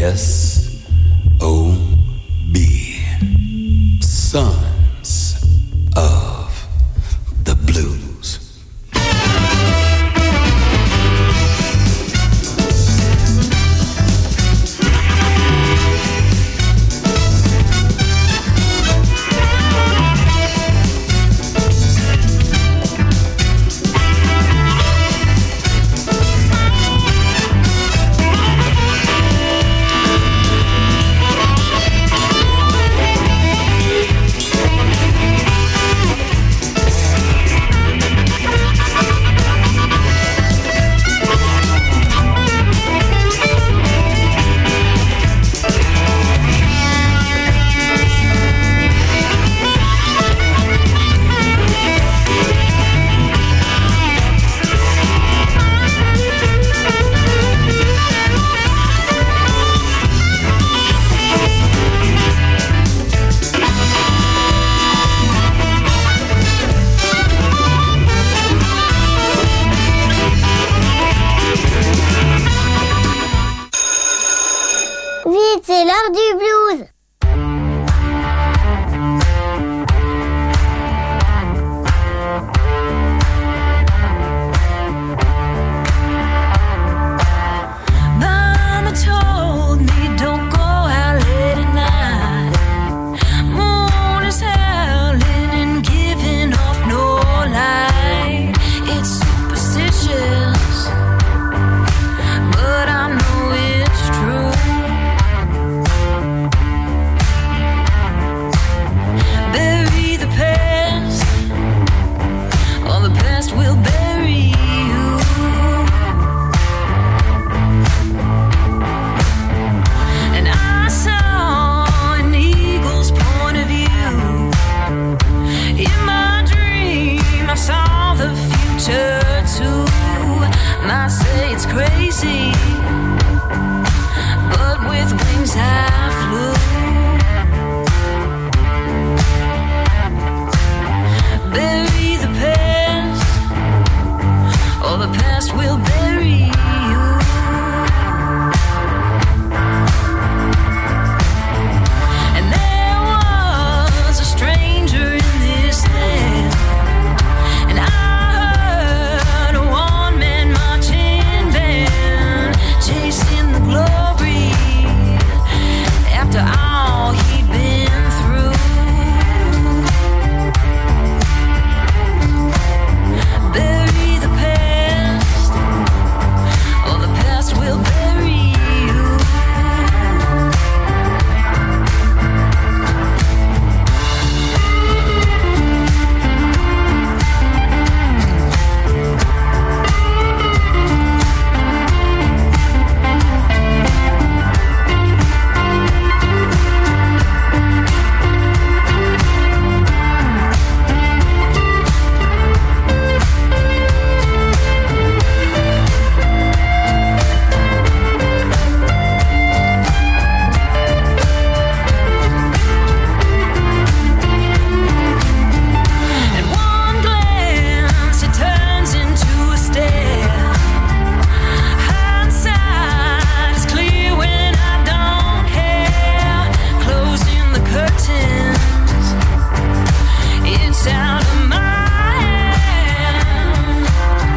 S-O-B. Sons of the Blues. C'est l'heure du blues. Mama told me don't go out late at night. Moon is howling and giving off no light. It's superstitious, but I know it's true. Bury the past, or the past will bury you. And I saw an eagle's point of view. In my dream, I saw the future too. Might say it's crazy, but with wings I flew. Bury the past, or the past will bury you. And there was a stranger in this land, and I heard a one-man marching band chasing the glory after all he'd been through. Bury the past, or the past will bury you. And one glance, it turns into a stare. Hindsight is clear when I don't care. Closing the curtains, it's out of my hand.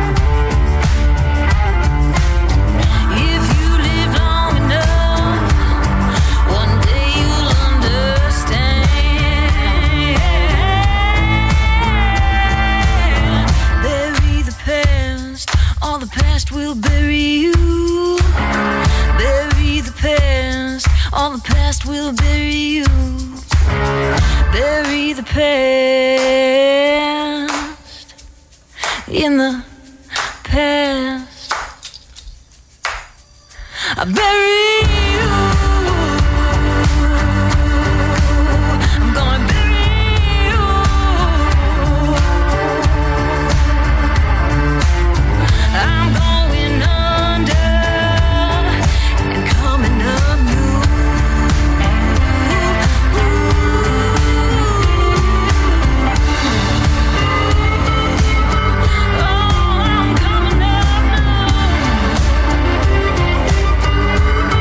If you live long enough, one day you'll understand. Bury the past, or the past will bury you. Bury the past, or the past will bury you. Bury the past in the past. I bury you. I'm gonna bury you. I'm going under and coming up new. Oh, I'm coming up new.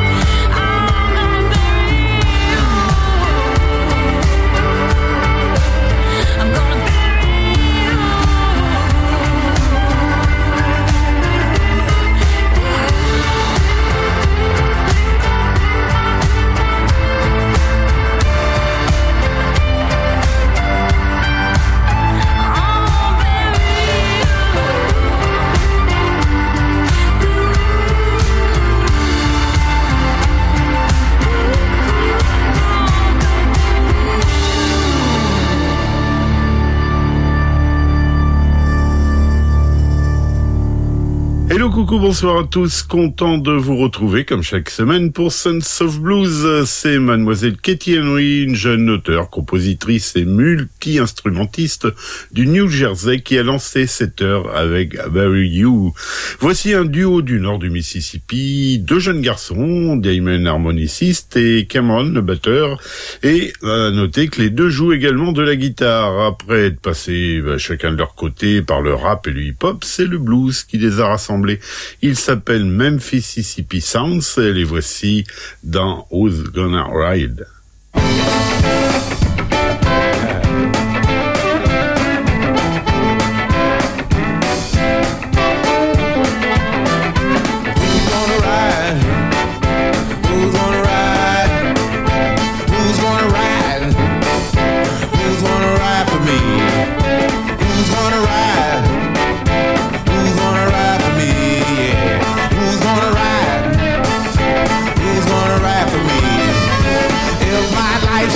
Hello, coucou, bonsoir à tous. Content de vous retrouver comme chaque semaine pour Sons of Blues. C'est mademoiselle Katie Henry, une jeune auteure, compositrice et multi-instrumentiste du New Jersey qui a lancé cette heure avec Bury You. Voici un duo du nord du Mississippi, deux jeunes garçons, Damon harmoniciste et Cameron le batteur. Et à noter que les deux jouent également de la guitare. Après être passés chacun de leur côté par le rap et le hip-hop, c'est le blues qui les a rassemblés. Ils s'appellent Memphis Mississippi Sounds et les voici dans Who's Gonna Ride. If my life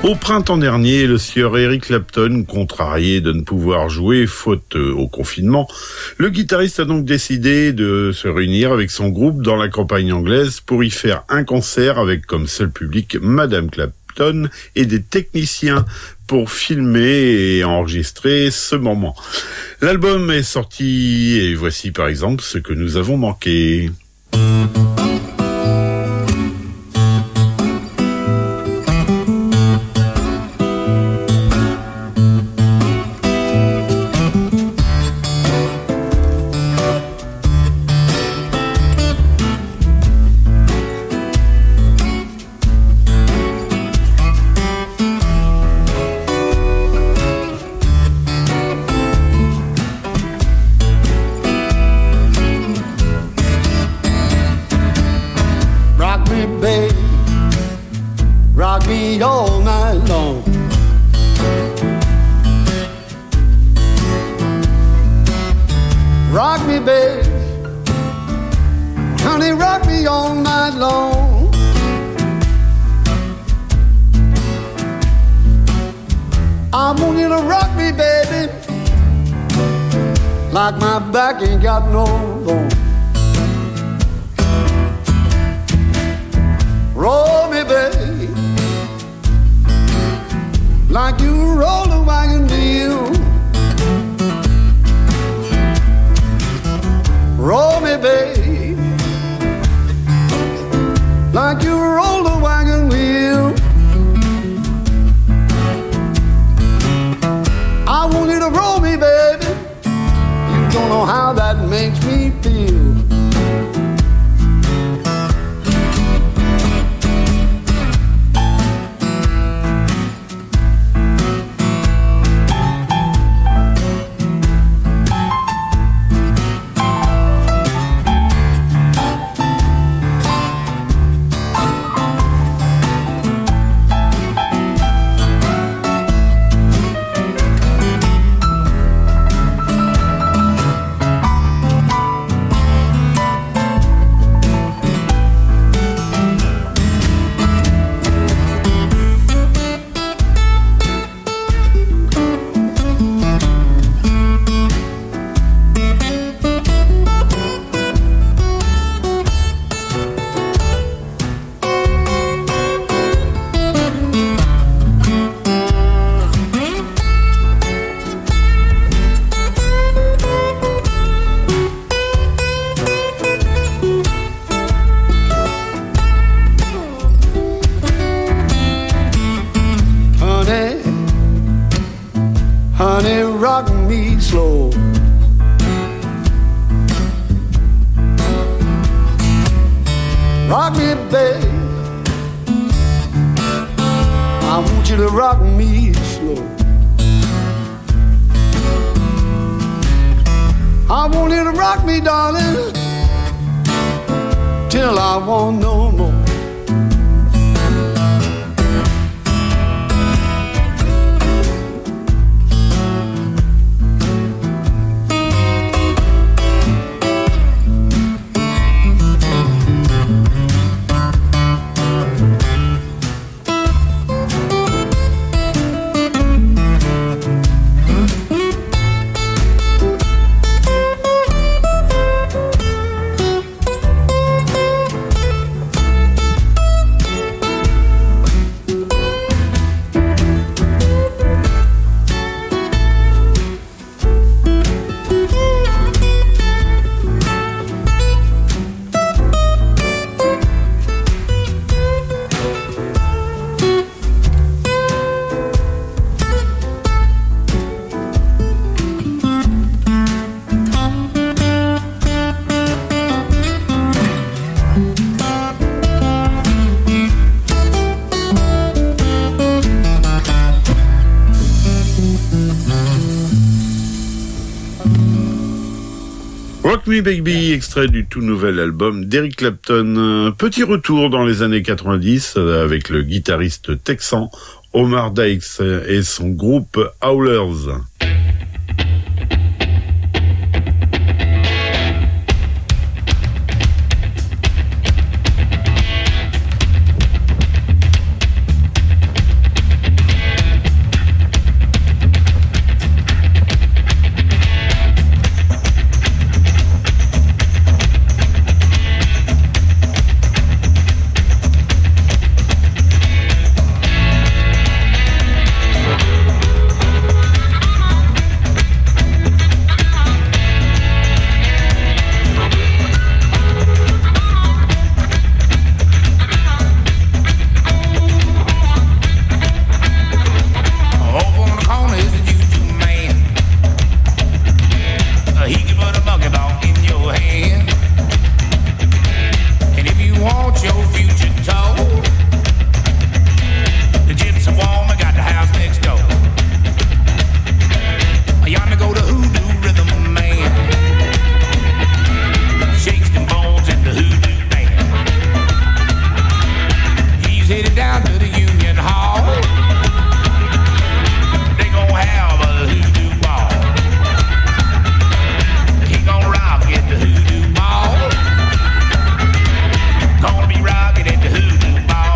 Au printemps dernier, le sieur Eric Clapton, contrarié de ne pouvoir jouer faute au confinement, le guitariste a donc décidé de se réunir avec son groupe dans la campagne anglaise pour y faire un concert avec comme seul public Madame Clapton et des techniciens pour filmer et enregistrer ce moment. L'album est sorti et voici par exemple ce que nous avons manqué. Like my back ain't got no bone. Roll me, babe, like you roll a wagon wheel. Roll me, babe, like you roll a wagon wheel. I want you to roll me, baby. Don't know how that makes me feel. Honey, rock me slow. Rock me, babe. I want you to rock me slow. I want you to rock me, darling, till I want no more. Rock Me Baby, extrait du tout nouvel album d'Eric Clapton. Petit retour dans les années 90 avec le guitariste texan Omar Dykes et son groupe Howlers. headed down to the Union Hall. They gon' have a hoodoo ball. He gon' rock at the hoodoo ball. Gonna be rockin' at the hoodoo ball.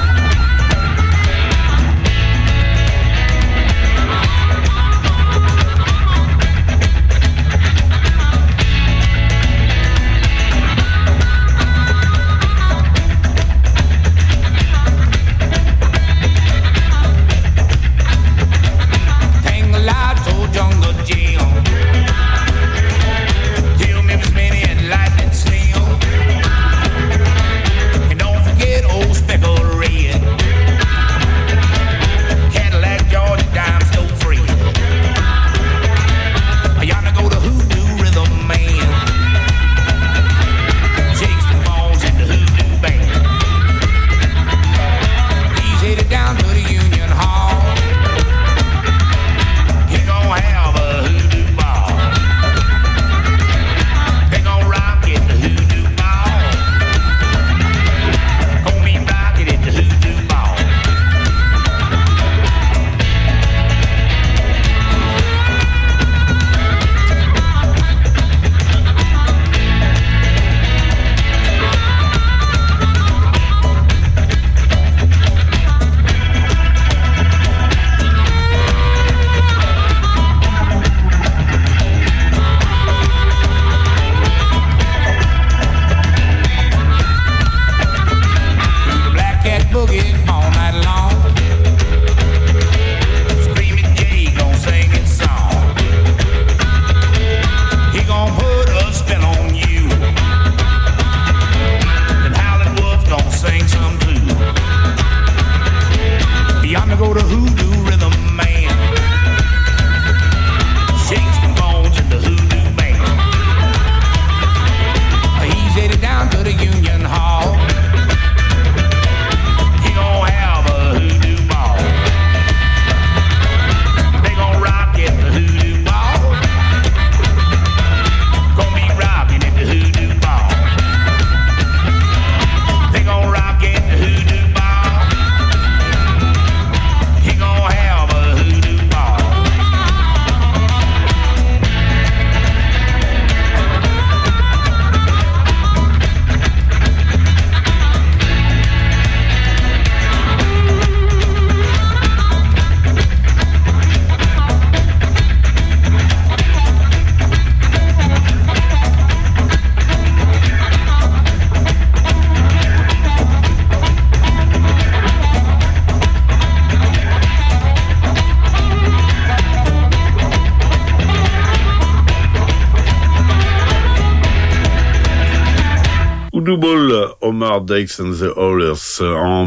Omar Dykes and the Howlers en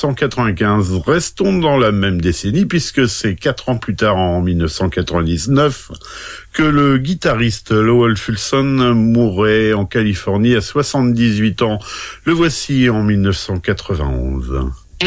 1995. Restons dans la même décennie puisque c'est 4 ans plus tard, en 1999, que le guitariste Lowell Fulson mourait en Californie à 78 ans. Le voici en 1991.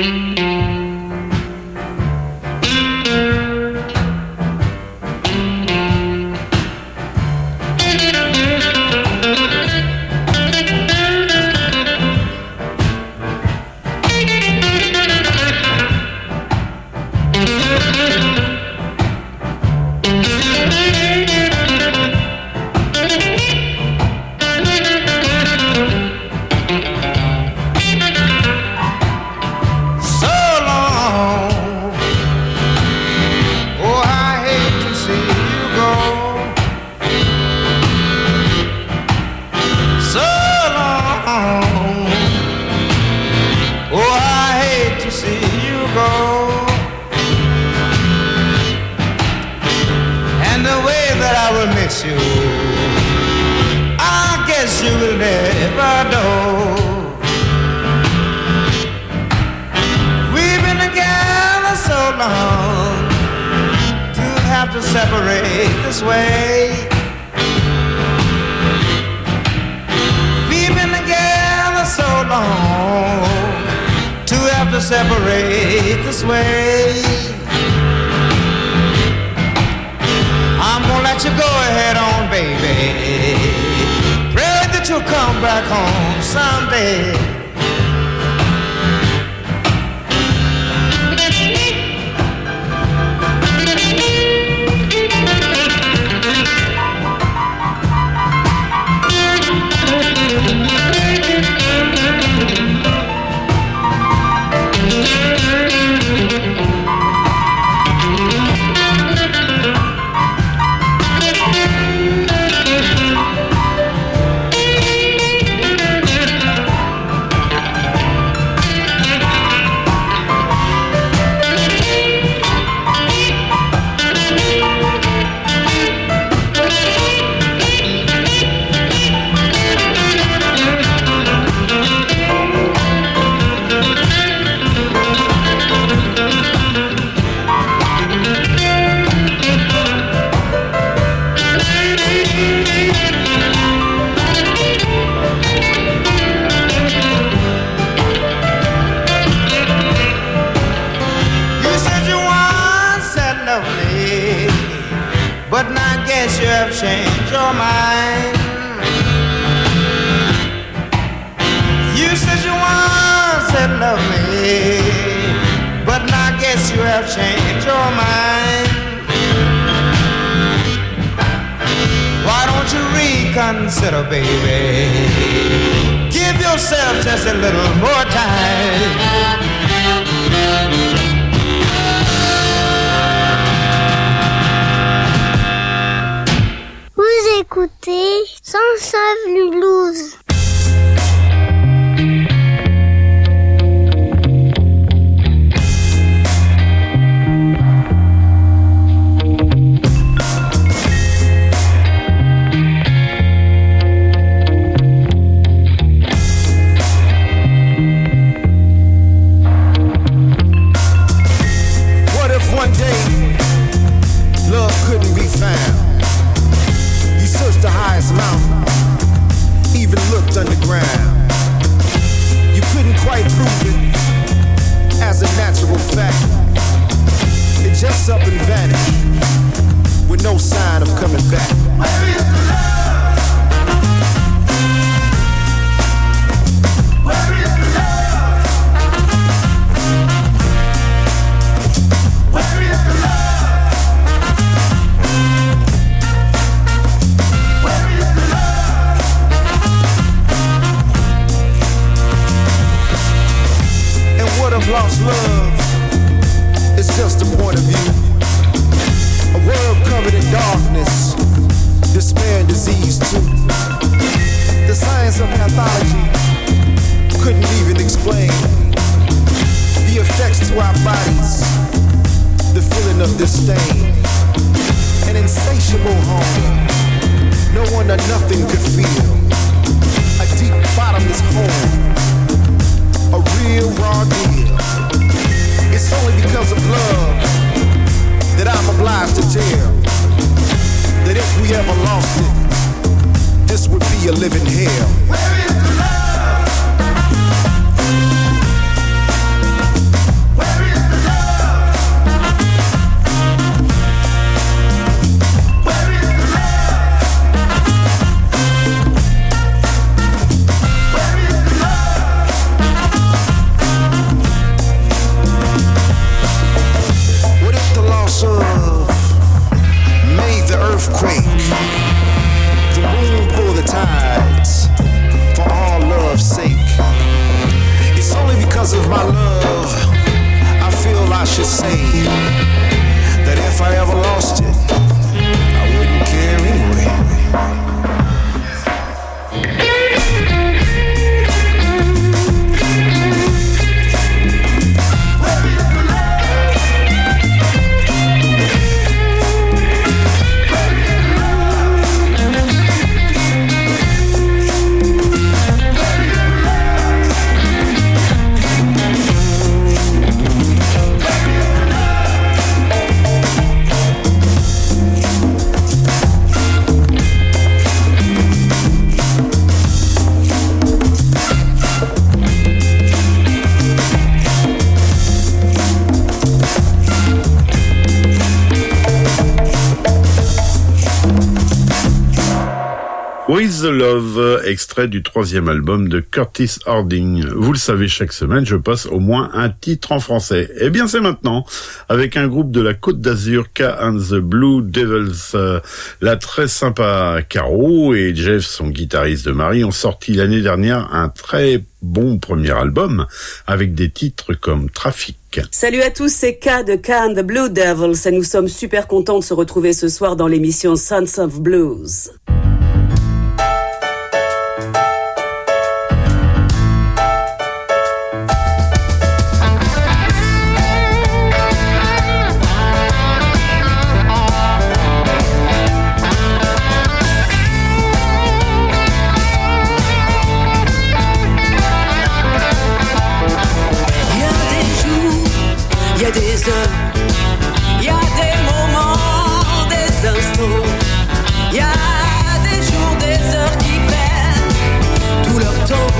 Separate this way. I'm gonna let you go ahead on, baby. Pray that you'll come back home someday. but now I guess you have changed your mind. You said you once had loved me, but now I guess you have changed your mind. Why don't you reconsider, baby? Give yourself just a little more time. Vous écoutez Sons of Blues. Underground. You couldn't quite prove it as a natural fact. It just up and vanished with no sign of coming back. Where is the love? Where is the love? Where is the love? Lost love is just a point of view. A world covered in darkness, despair and disease too. The science of pathology couldn't even explain the effects to our bodies, the feeling of disdain, an insatiable hunger no one or nothing could feel, a deep bottomless hole, a real raw deal. It's only because of love that I'm obliged to tell that if we ever lost it, this would be a living hell. Where is the love? Where is the love? Where is the love? Where is the love? What if the loss of made the earthquake, the moon pull the tides, for all love's sake? It's only because of my love I feel I should say that if I ever lost it, I wouldn't care anyway. With the Love, extrait du 3e album de Curtis Harding. Vous le savez, chaque semaine, je passe au moins un titre en français. Eh bien, c'est maintenant, avec un groupe de la Côte d'Azur, K and the Blue Devils. La très sympa Caro et Jeff, son guitariste de mari, ont sorti l'année dernière un très bon premier album avec des titres comme Trafic. Salut à tous, c'est K de K and the Blue Devils et nous sommes super contents de se retrouver ce soir dans l'émission Sons of Blues. Il y a des moments, des instants, il y a des jours, des heures qui prennent tout leur temps.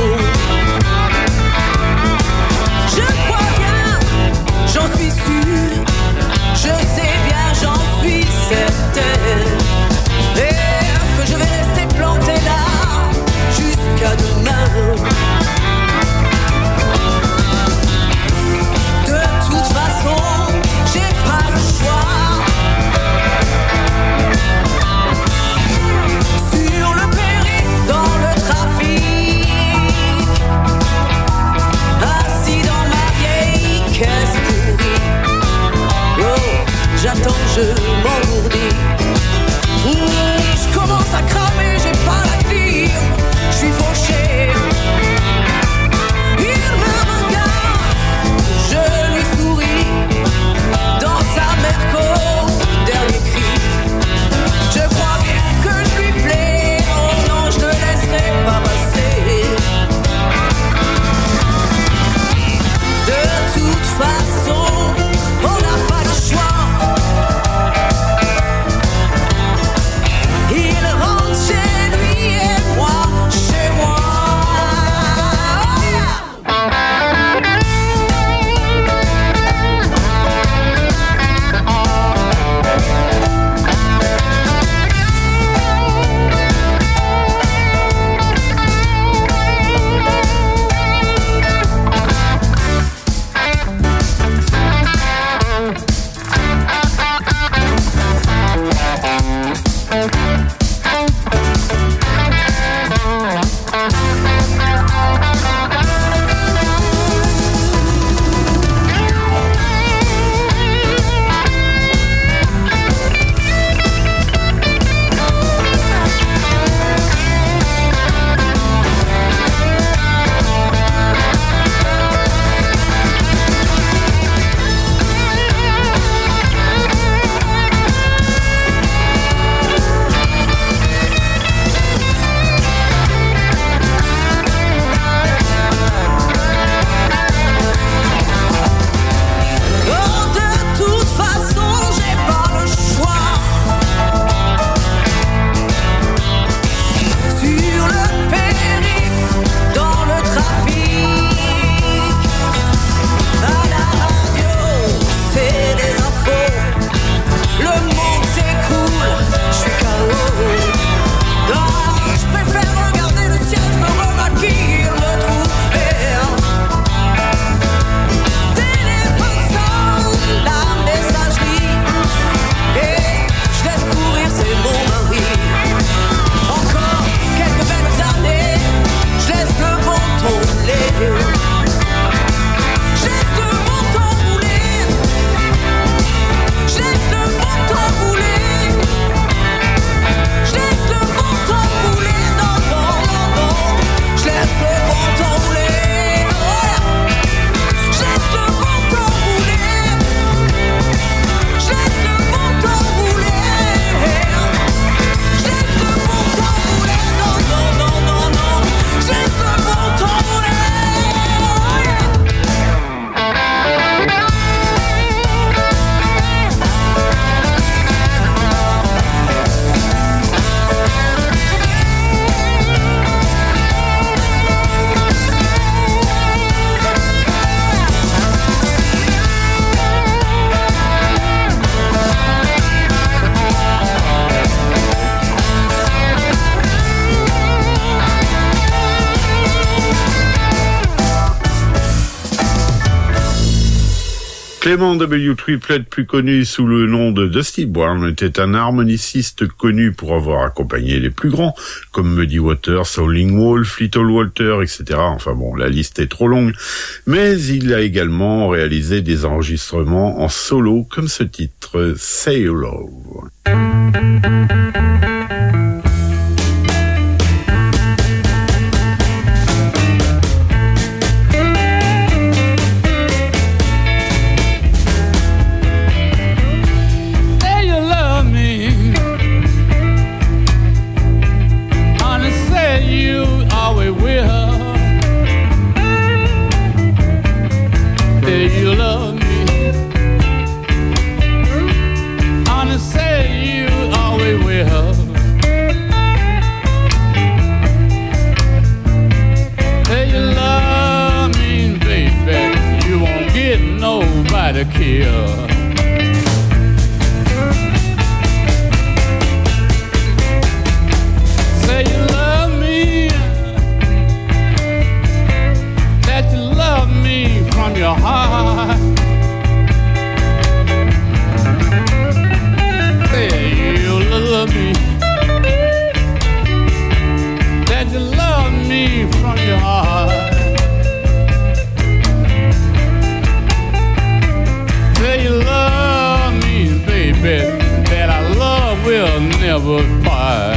Je crois bien, j'en suis sûre, je sais bien, j'en suis certaine. Clement W. Triplett, plus connu sous le nom de Dusty Brown, était un harmoniciste connu pour avoir accompagné les plus grands, comme Muddy Waters, Howlin' Wolf, Little Walter, etc. Enfin bon, la liste est trop longue. Mais il a également réalisé des enregistrements en solo, comme ce titre, Say Hello. To kill. Say you love me, that you love me from your heart. Say you love me, that you love me from your heart. Say you love me, baby, that our love will never part.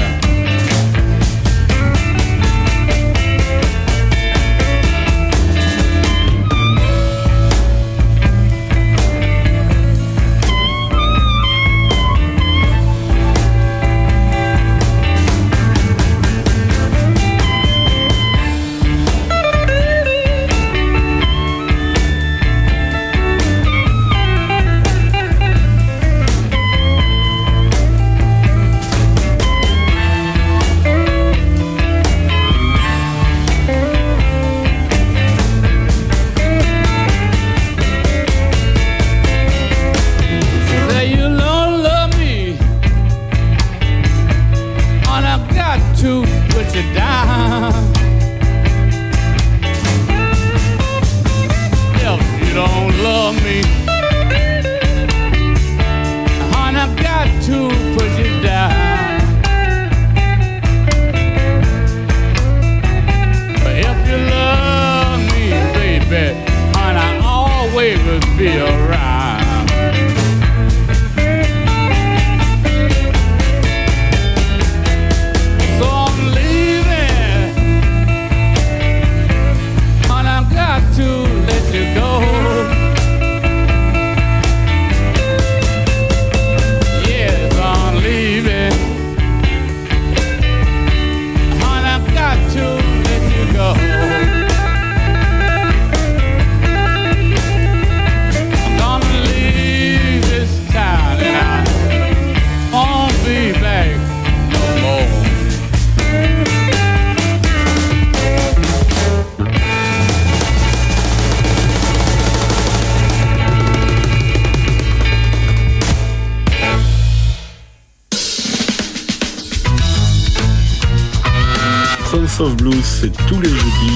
Sons of Blues, c'est tous les jeudis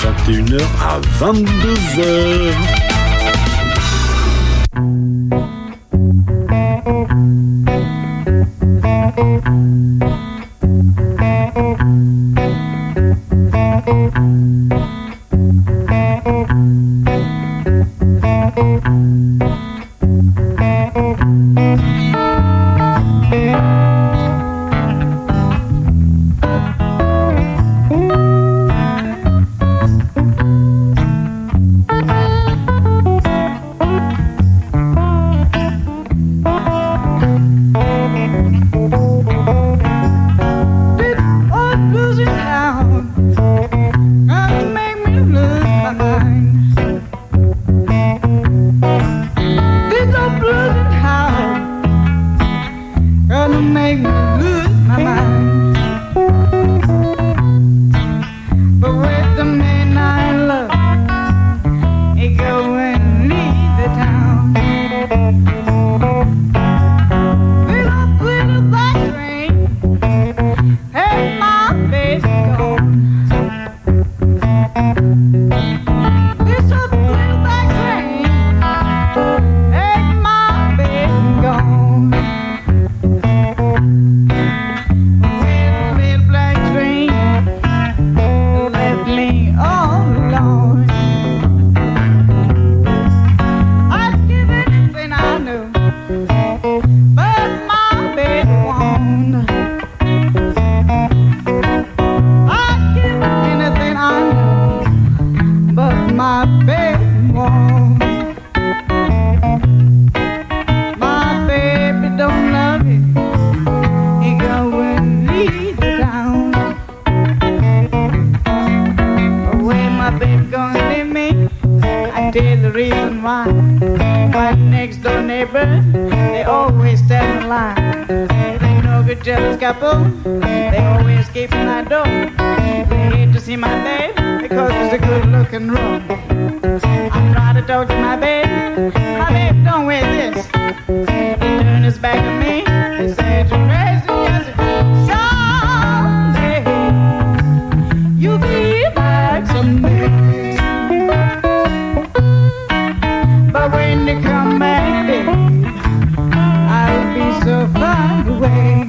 de 21h à 22h. mine. My next door neighbors, they always stand in line. They know good jealous couple, they always keep my door. They hate to see my babe because it's a good looking room. I try to talk to my babe don't wear this. He turn his back at me, he said you're crazy, yes, someday you'll be back someday. But when you come back, baby, I'll be so far away.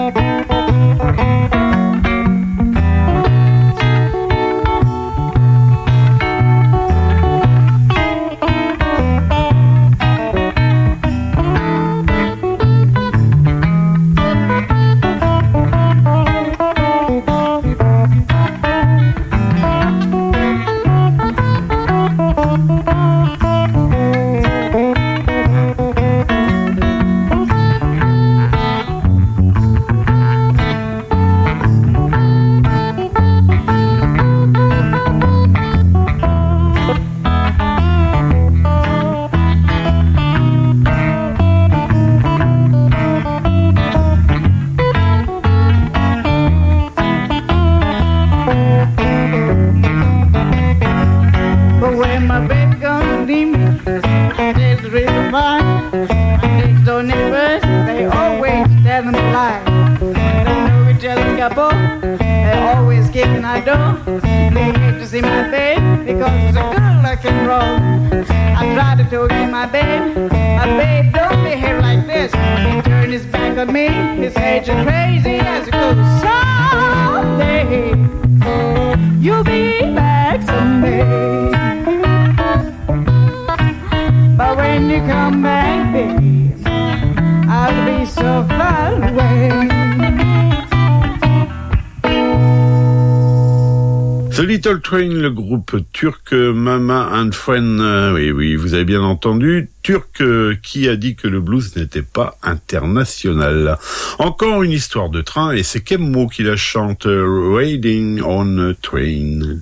Little Train, le groupe turc Mama and Friend, oui, vous avez bien entendu, turc qui a dit que le blues n'était pas international. Encore une histoire de train, et c'est Kemmo qui la chante, Riding on a Train.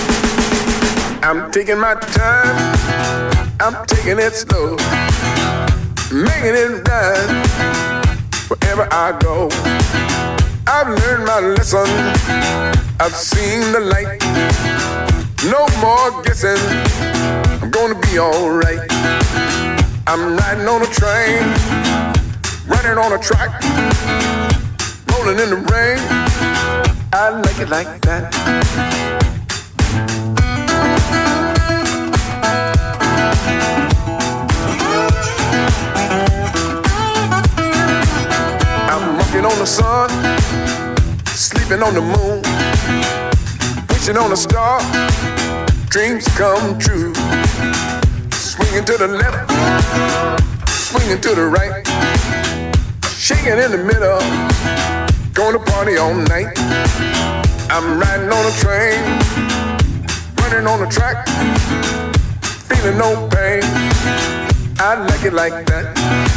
I'm taking my time, I'm taking it slow, making it right wherever I go. I've learned my lesson, I've seen the light. No more guessing, I'm gonna be alright. I'm riding on a train, running on a track, rolling in the rain. I like it like that. I'm walking on the sun, sleeping on the moon, wishing on a star, dreams come true. Swinging to the left, swinging to the right, shaking in the middle, going to party all night. I'm riding on a train, running on a track, feeling no pain. I like it like that.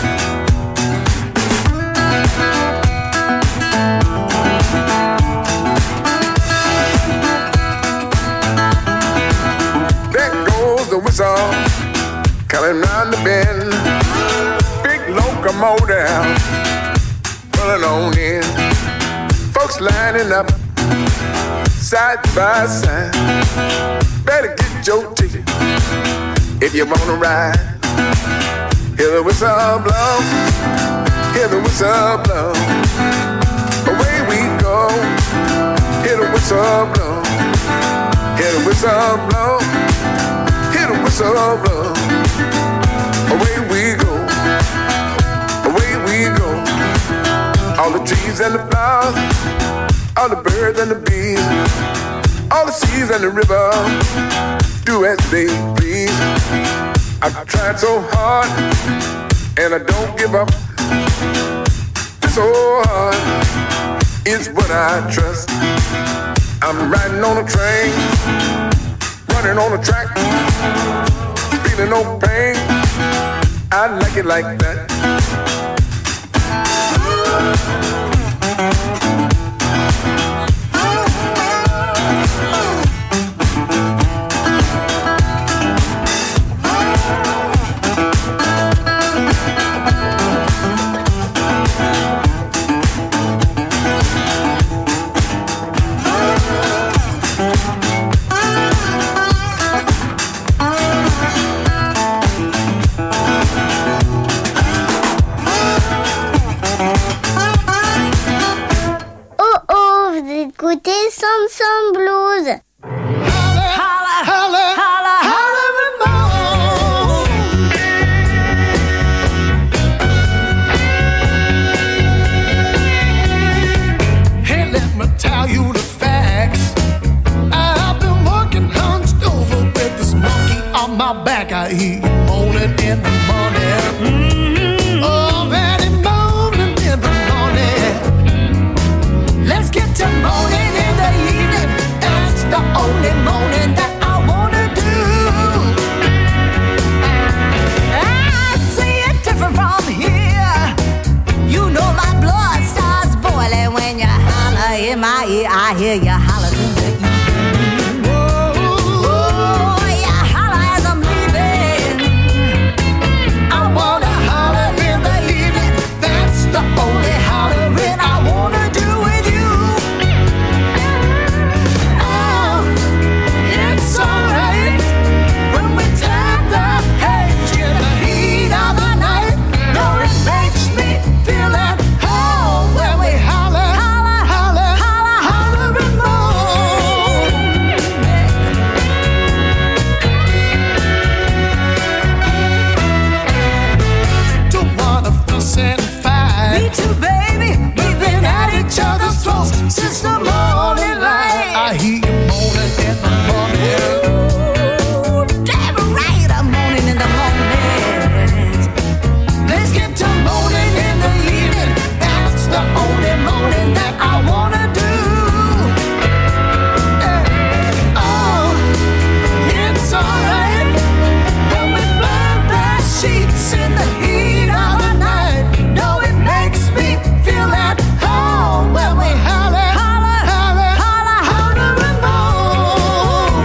The whistle coming round the bend, big locomotive pulling on in, folks lining up side by side. Better get your ticket if you wanna ride. Hear the whistle blow, hear the whistle blow, away we go. Hear the whistle blow, hear the whistle blow, hear the whistle blow, away we go, away we go. All the trees and the flowers, all the birds and the bees, all the seas and the river, do as they please. I've tried so hard, and I don't give up. So hard is what I trust. I'm riding on a train, running on a track, feeling no pain. I like it like that. Sanson Blues. Holla, holla, holla, holla, Hey, let me tell you the facts. I've been working hunched over with this monkey on my back. I hear you moaning in the morning. Already moaning in the morning. Let's get to moaning in the evening. That's the only moaning that I wanna do. I see it different from here. You know my blood starts boiling when you holler in my ear. I hear you holler in the evening. Oh, you holler as I'm leaving. I wanna holler in the evening. That's the only hollering I wanna do with you. Oh, it's alright when we tap the hedge in the heat of the night. No, it makes me feel at home when we holler, holler, holler, holler and moan. Don't wanna fuss and fight. Me too, baby. We've been at each other's throats since the morning light. I hear you moaning in the morning. Ooh, damn right, I'm moaning in the morning. Let's get to moaning in the evening. That's the only moaning that I wanna do. Oh, it's alright when we burn the sheets in the heat of the night. No, it makes me feel at home when we holler, holler, holler, holler, holler and moan.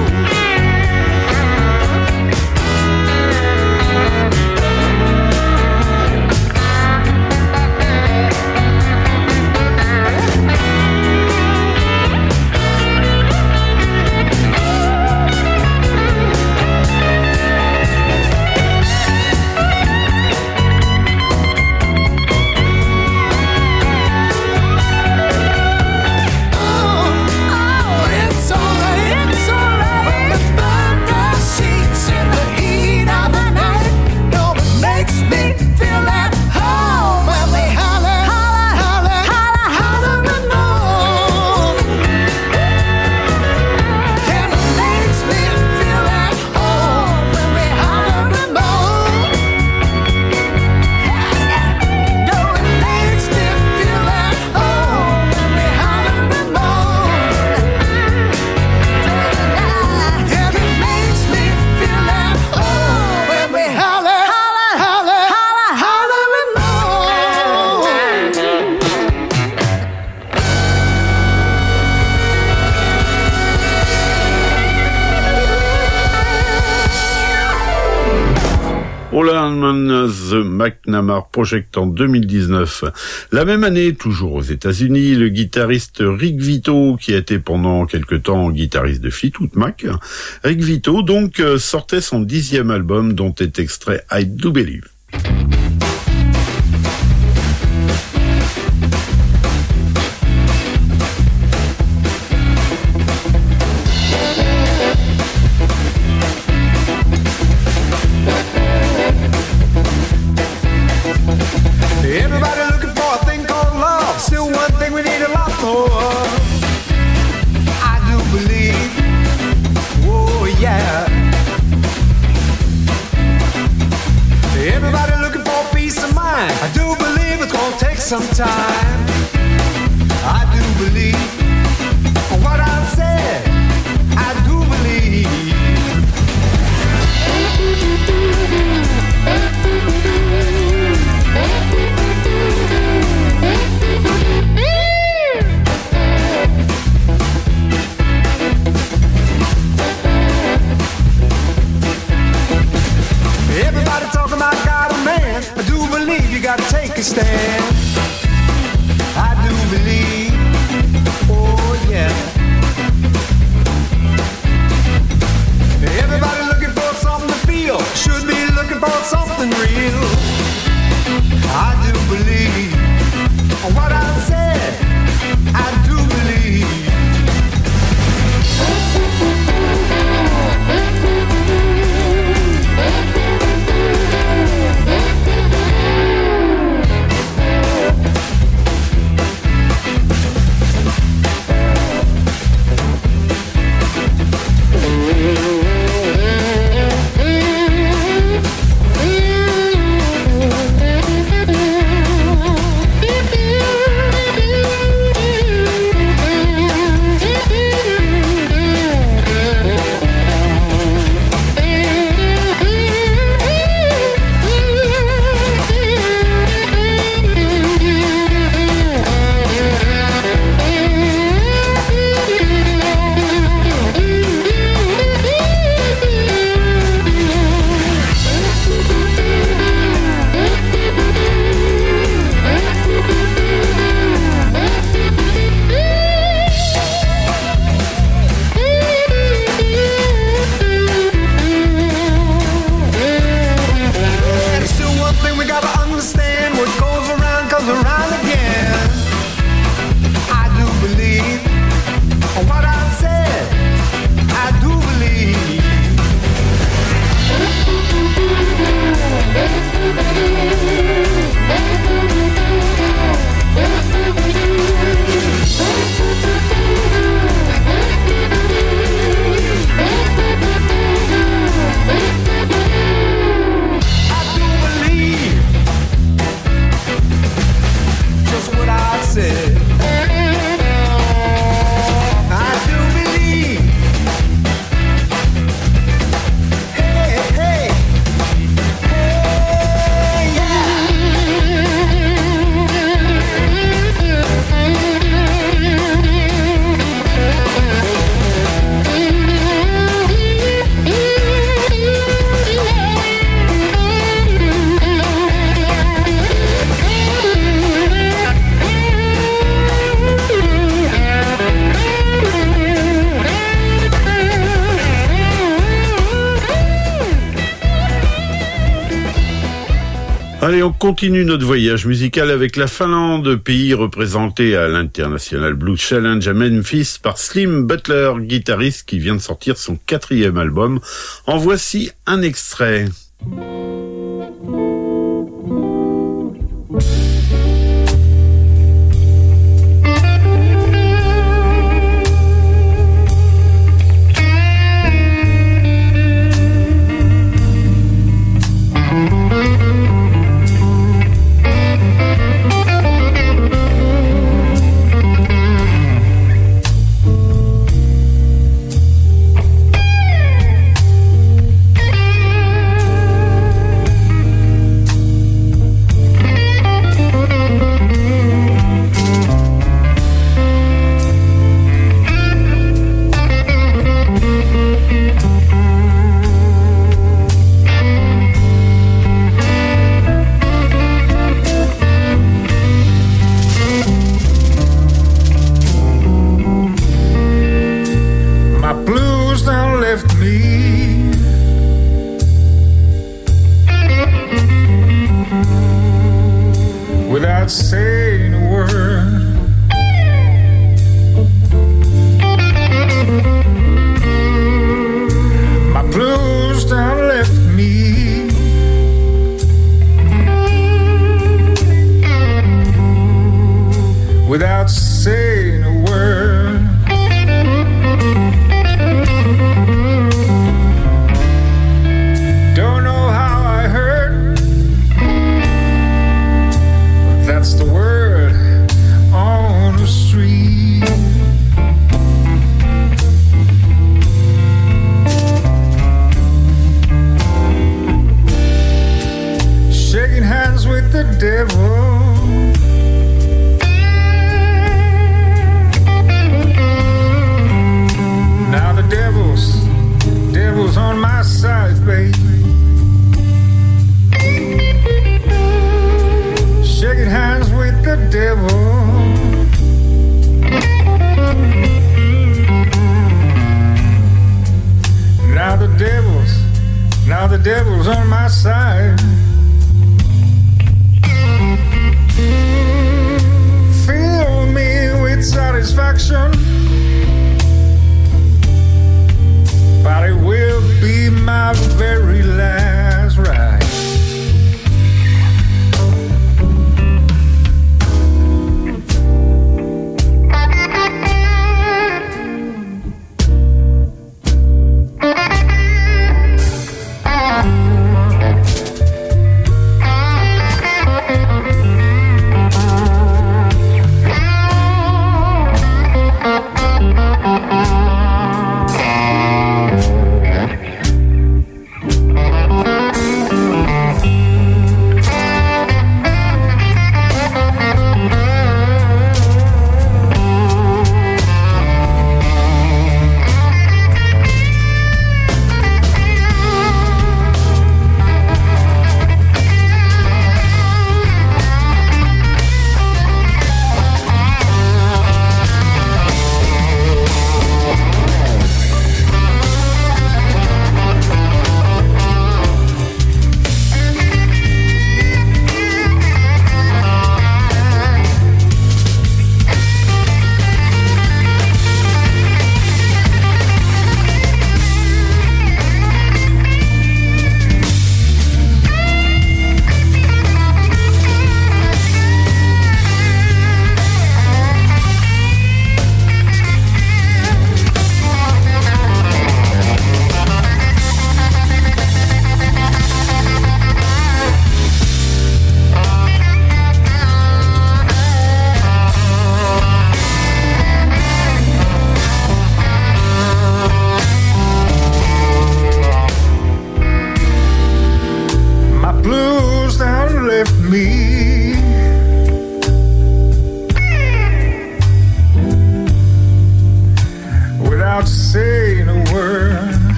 Oh, it's alright, it's alright when we burn the sheets in the heat of the night. No, it makes me feel at home when we holler, holler, holler, holler, holler and moan. And it makes me feel at home when we holler and moan. No, it makes me feel at home when we holler and moan. And it makes me feel at home when we holler, holler, holler, holler and Allman The McNamara Project en 2019. La même année, toujours aux États-Unis, le guitariste Rick Vito, qui a été pendant quelque temps guitariste de Fleetwood Mac, Rick Vito donc sortait son 10e album dont est extrait I Do Believe. Everybody looking for a thing called love. Still one thing we need a lot more of. I do believe. Oh yeah. Everybody looking for peace of mind. I do believe it's gonna take some time. I do believe what I said. I do believe. Everybody talking about God or man. I do believe you gotta take a stand. I do believe. Oh yeah. Everybody looking for something to feel. Should be looking for something real. I do believe what I said. I do believe. Allez, on continue notre voyage musical avec la Finlande, pays représenté à l'International Blues Challenge à Memphis par Slim Butler, guitariste qui vient de sortir son 4e album. En voici un extrait.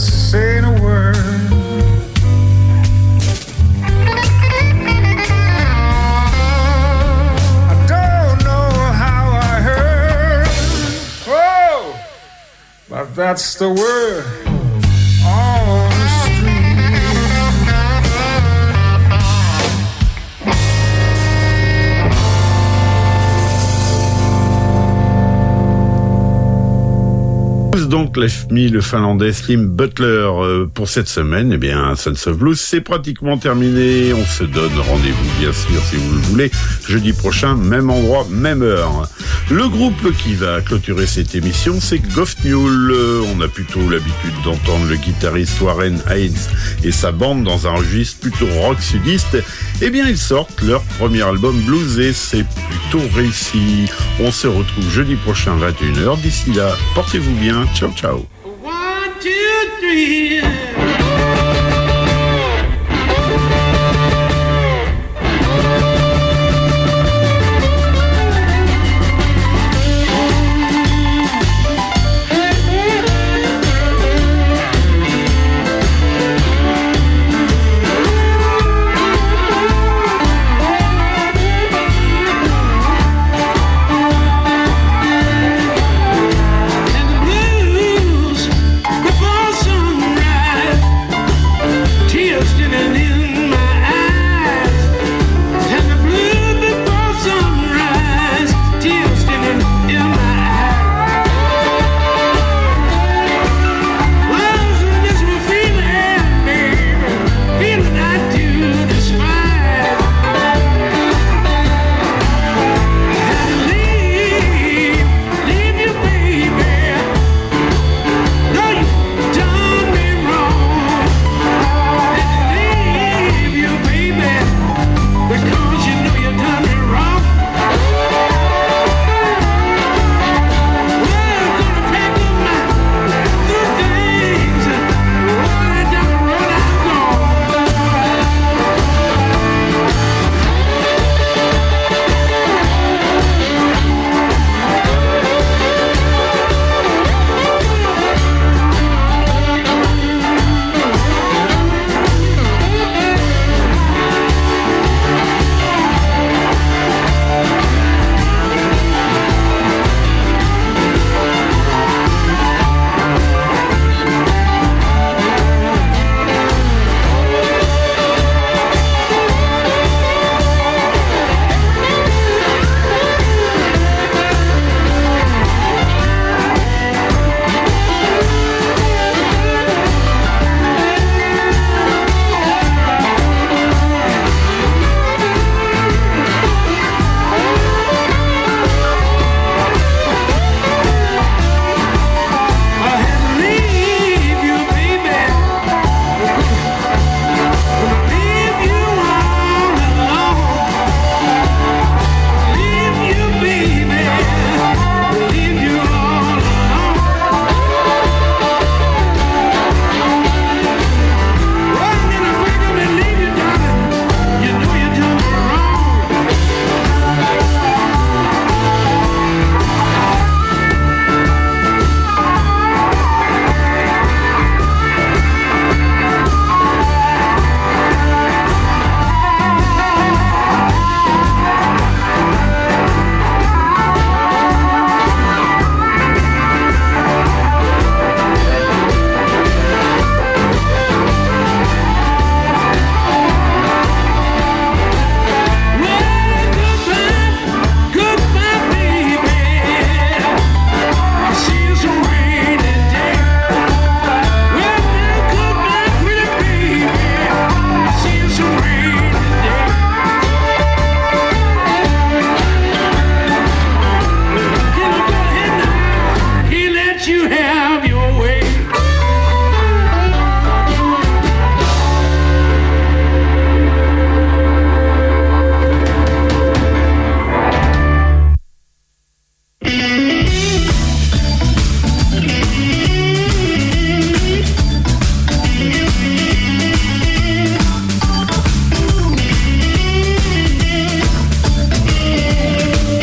saying a word. That's the word on the street. Donc Left Me, le finlandais Slim Butler, pour cette semaine. Eh bien, Sons of Blues, c'est pratiquement terminé. On se donne rendez-vous, bien sûr, si vous le voulez, jeudi prochain, même endroit, même heure. Le groupe qui va clôturer cette émission, c'est Goff Mule. On a plutôt l'habitude d'entendre le guitariste Warren Haynes et sa bande dans un registre plutôt rock sudiste. Eh bien, ils sortent leur premier album blues et c'est plutôt réussi. On se retrouve jeudi prochain, 21h. D'ici là, portez-vous bien. Ciao, ciao. 1, 2, 3